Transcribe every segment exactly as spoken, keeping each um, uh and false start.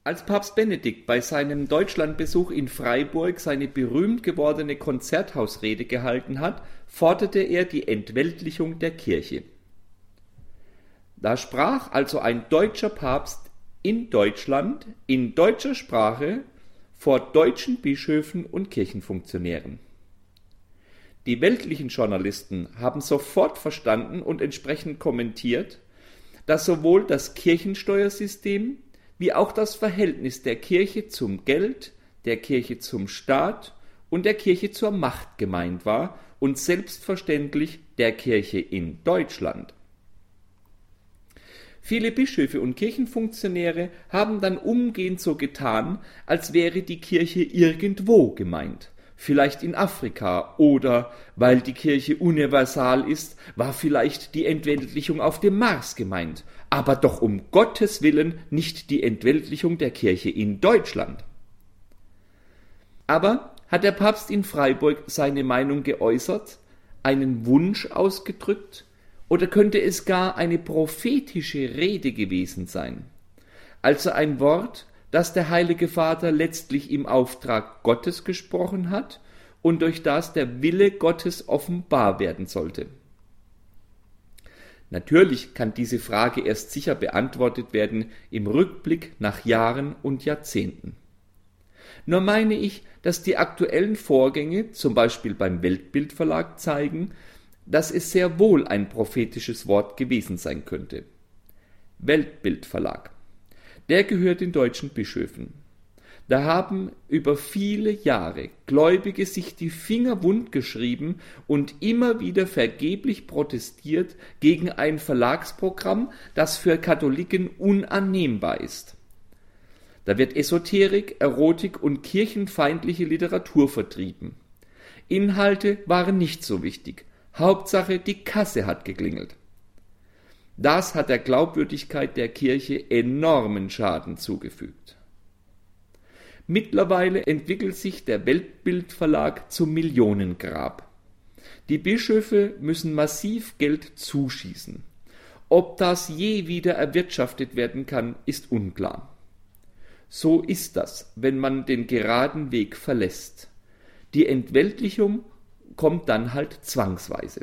Als Papst Benedikt bei seinem Deutschlandbesuch in Freiburg seine berühmt gewordene Konzerthausrede gehalten hat, forderte er die Entweltlichung der Kirche. Da sprach also ein deutscher Papst in Deutschland, in deutscher Sprache, vor deutschen Bischöfen und Kirchenfunktionären. Die weltlichen Journalisten haben sofort verstanden und entsprechend kommentiert, dass sowohl das Kirchensteuersystem wie auch das Verhältnis der Kirche zum Geld, der Kirche zum Staat und der Kirche zur Macht gemeint war und selbstverständlich der Kirche in Deutschland. Viele Bischöfe und Kirchenfunktionäre haben dann umgehend so getan, als wäre die Kirche irgendwo gemeint, vielleicht in Afrika, oder, weil die Kirche universal ist, war vielleicht die Entweltlichung auf dem Mars gemeint, aber doch um Gottes Willen nicht die Entweltlichung der Kirche in Deutschland. Aber hat der Papst in Freiburg seine Meinung geäußert, einen Wunsch ausgedrückt, oder könnte es gar eine prophetische Rede gewesen sein, also ein Wort, das der Heilige Vater letztlich im Auftrag Gottes gesprochen hat und durch das der Wille Gottes offenbar werden sollte? Natürlich kann diese Frage erst sicher beantwortet werden im Rückblick nach Jahren und Jahrzehnten. Nur meine ich, dass die aktuellen Vorgänge, zum Beispiel beim Weltbildverlag, zeigen, dass es sehr wohl ein prophetisches Wort gewesen sein könnte. Weltbildverlag. Der gehört den deutschen Bischöfen. Da haben über viele Jahre Gläubige sich die Finger wund geschrieben und immer wieder vergeblich protestiert gegen ein Verlagsprogramm, das für Katholiken unannehmbar ist. Da wird Esoterik, Erotik und kirchenfeindliche Literatur vertrieben. Inhalte waren nicht so wichtig. Hauptsache, die Kasse hat geklingelt. Das hat der Glaubwürdigkeit der Kirche enormen Schaden zugefügt. Mittlerweile entwickelt sich der Weltbildverlag zum Millionengrab. Die Bischöfe müssen massiv Geld zuschießen. Ob das je wieder erwirtschaftet werden kann, ist unklar. So ist das, wenn man den geraden Weg verlässt. Die Entweltlichung kommt dann halt zwangsweise.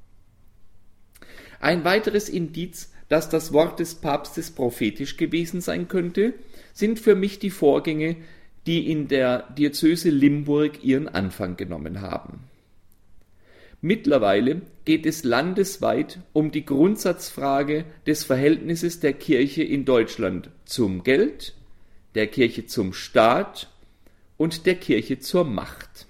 Ein weiteres Indiz, dass das Wort des Papstes prophetisch gewesen sein könnte, sind für mich die Vorgänge, die in der Diözese Limburg ihren Anfang genommen haben. Mittlerweile geht es landesweit um die Grundsatzfrage des Verhältnisses der Kirche in Deutschland zum Geld, der Kirche zum Staat und der Kirche zur Macht.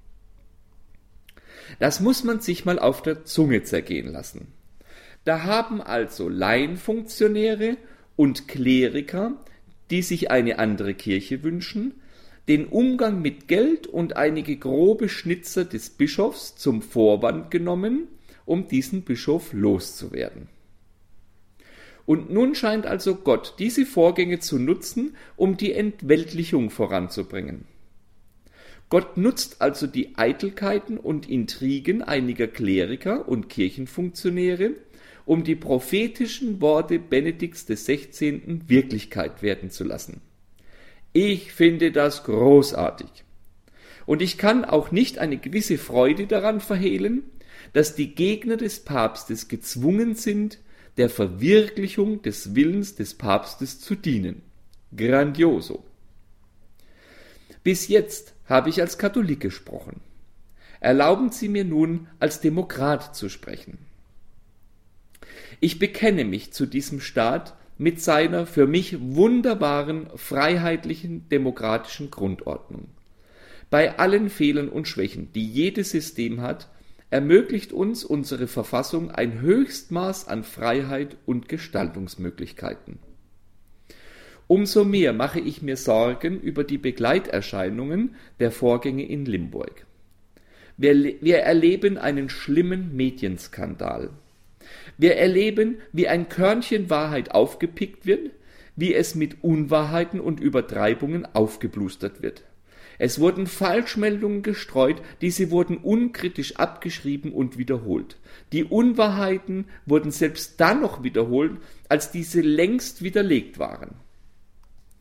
Das muss man sich mal auf der Zunge zergehen lassen. Da haben also Laienfunktionäre und Kleriker, die sich eine andere Kirche wünschen, den Umgang mit Geld und einige grobe Schnitzer des Bischofs zum Vorwand genommen, um diesen Bischof loszuwerden. Und nun scheint also Gott diese Vorgänge zu nutzen, um die Entweltlichung voranzubringen. Gott nutzt also die Eitelkeiten und Intrigen einiger Kleriker und Kirchenfunktionäre, um die prophetischen Worte Benedikts des Sechzehnten Wirklichkeit werden zu lassen. Ich finde das großartig. Und ich kann auch nicht eine gewisse Freude daran verhehlen, dass die Gegner des Papstes gezwungen sind, der Verwirklichung des Willens des Papstes zu dienen. Grandioso. Bis jetzt habe ich als Katholik gesprochen. Erlauben Sie mir nun, als Demokrat zu sprechen. Ich bekenne mich zu diesem Staat mit seiner für mich wunderbaren, freiheitlichen, demokratischen Grundordnung. Bei allen Fehlern und Schwächen, die jedes System hat, ermöglicht uns unsere Verfassung ein Höchstmaß an Freiheit und Gestaltungsmöglichkeiten. Umso mehr mache ich mir Sorgen über die Begleiterscheinungen der Vorgänge in Limburg. Wir, wir erleben einen schlimmen Medienskandal. Wir erleben, wie ein Körnchen Wahrheit aufgepickt wird, wie es mit Unwahrheiten und Übertreibungen aufgeblustert wird. Es wurden Falschmeldungen gestreut, diese wurden unkritisch abgeschrieben und wiederholt. Die Unwahrheiten wurden selbst dann noch wiederholt, als diese längst widerlegt waren.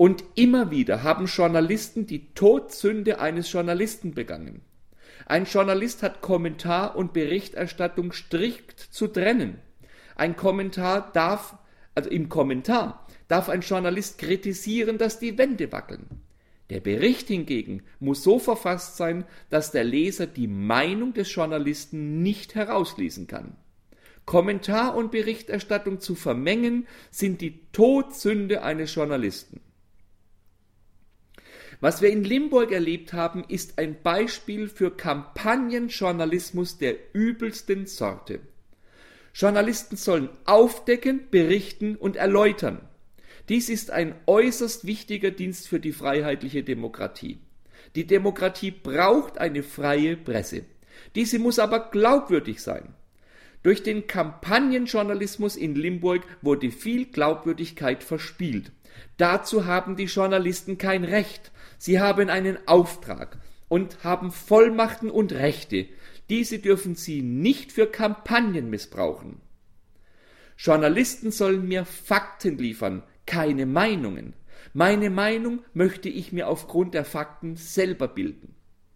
Und immer wieder haben Journalisten die Todsünde eines Journalisten begangen. Ein Journalist hat Kommentar und Berichterstattung strikt zu trennen. Ein Kommentar darf, also im Kommentar darf ein Journalist kritisieren, dass die Wände wackeln. Der Bericht hingegen muss so verfasst sein, dass der Leser die Meinung des Journalisten nicht herauslesen kann. Kommentar und Berichterstattung zu vermengen, sind die Todsünde eines Journalisten. Was wir in Limburg erlebt haben, ist ein Beispiel für Kampagnenjournalismus der übelsten Sorte. Journalisten sollen aufdecken, berichten und erläutern. Dies ist ein äußerst wichtiger Dienst für die freiheitliche Demokratie. Die Demokratie braucht eine freie Presse. Diese muss aber glaubwürdig sein. Durch den Kampagnenjournalismus in Limburg wurde viel Glaubwürdigkeit verspielt. Dazu haben die Journalisten kein Recht. Sie haben einen Auftrag und haben Vollmachten und Rechte. Diese dürfen sie nicht für Kampagnen missbrauchen. Journalisten sollen mir Fakten liefern, keine Meinungen. Meine Meinung möchte ich mir aufgrund der Fakten selber bilden.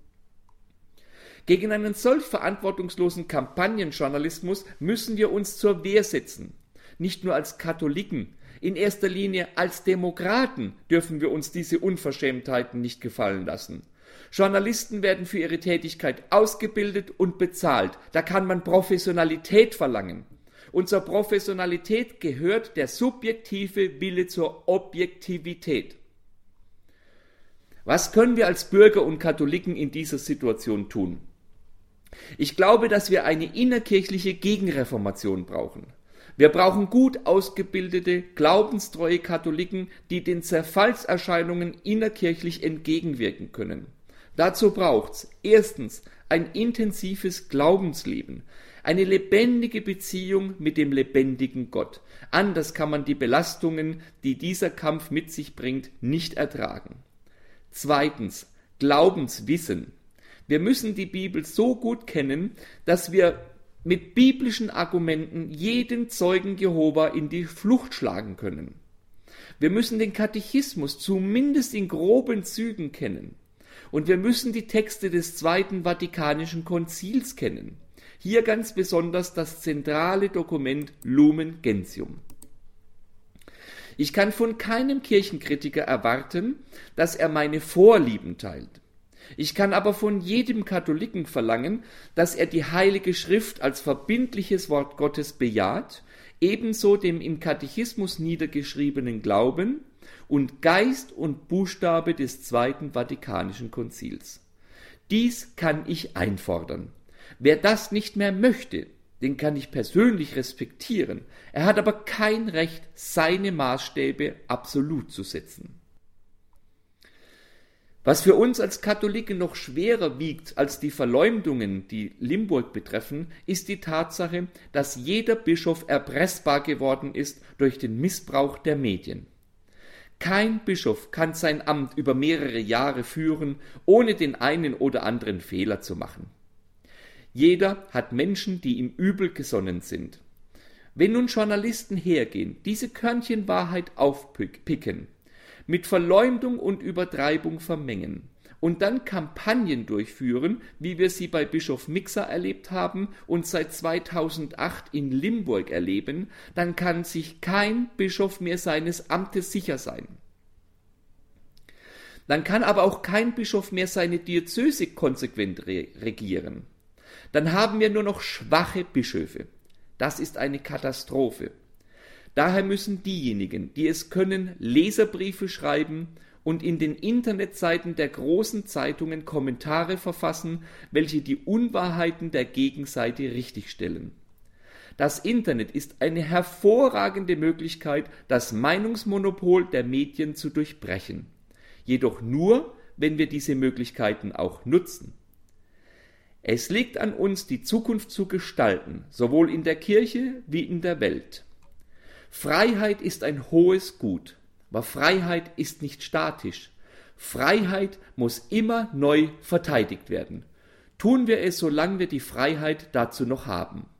Gegen einen solch verantwortungslosen Kampagnenjournalismus müssen wir uns zur Wehr setzen. Nicht nur als Katholiken, in erster Linie als Demokraten dürfen wir uns diese Unverschämtheiten nicht gefallen lassen. Journalisten werden für ihre Tätigkeit ausgebildet und bezahlt. Da kann man Professionalität verlangen. Und zur Professionalität gehört der subjektive Wille zur Objektivität. Was können wir als Bürger und Katholiken in dieser Situation tun? Ich glaube, dass wir eine innerkirchliche Gegenreformation brauchen. Wir brauchen gut ausgebildete, glaubenstreue Katholiken, die den Zerfallserscheinungen innerkirchlich entgegenwirken können. Dazu braucht's erstens ein intensives Glaubensleben, eine lebendige Beziehung mit dem lebendigen Gott. Anders kann man die Belastungen, die dieser Kampf mit sich bringt, nicht ertragen. Zweitens, Glaubenswissen. Wir müssen die Bibel so gut kennen, dass wir mit biblischen Argumenten jeden Zeugen Jehova in die Flucht schlagen können. Wir müssen den Katechismus zumindest in groben Zügen kennen. Und wir müssen die Texte des Zweiten Vatikanischen Konzils kennen. Hier ganz besonders das zentrale Dokument Lumen Gentium. Ich kann von keinem Kirchenkritiker erwarten, dass er meine Vorlieben teilt. Ich kann aber von jedem Katholiken verlangen, dass er die Heilige Schrift als verbindliches Wort Gottes bejaht, ebenso dem im Katechismus niedergeschriebenen Glauben und Geist und Buchstabe des Zweiten Vatikanischen Konzils. Dies kann ich einfordern. Wer das nicht mehr möchte, den kann ich persönlich respektieren. Er hat aber kein Recht, seine Maßstäbe absolut zu setzen. Was für uns als Katholiken noch schwerer wiegt als die Verleumdungen, die Limburg betreffen, ist die Tatsache, dass jeder Bischof erpressbar geworden ist durch den Missbrauch der Medien. Kein Bischof kann sein Amt über mehrere Jahre führen, ohne den einen oder anderen Fehler zu machen. Jeder hat Menschen, die ihm übel gesonnen sind. Wenn nun Journalisten hergehen, diese Körnchen Wahrheit aufpicken, mit Verleumdung und Übertreibung vermengen und dann Kampagnen durchführen, wie wir sie bei Bischof Mixer erlebt haben und seit zweitausendacht in Limburg erleben, dann kann sich kein Bischof mehr seines Amtes sicher sein. Dann kann aber auch kein Bischof mehr seine Diözese konsequent re- regieren. Dann haben wir nur noch schwache Bischöfe. Das ist eine Katastrophe. Daher müssen diejenigen, die es können, Leserbriefe schreiben und in den Internetseiten der großen Zeitungen Kommentare verfassen, welche die Unwahrheiten der Gegenseite richtigstellen. Das Internet ist eine hervorragende Möglichkeit, das Meinungsmonopol der Medien zu durchbrechen. Jedoch nur, wenn wir diese Möglichkeiten auch nutzen. Es liegt an uns, die Zukunft zu gestalten, sowohl in der Kirche wie in der Welt. Freiheit ist ein hohes Gut, aber Freiheit ist nicht statisch. Freiheit muss immer neu verteidigt werden. Tun wir es, solange wir die Freiheit dazu noch haben.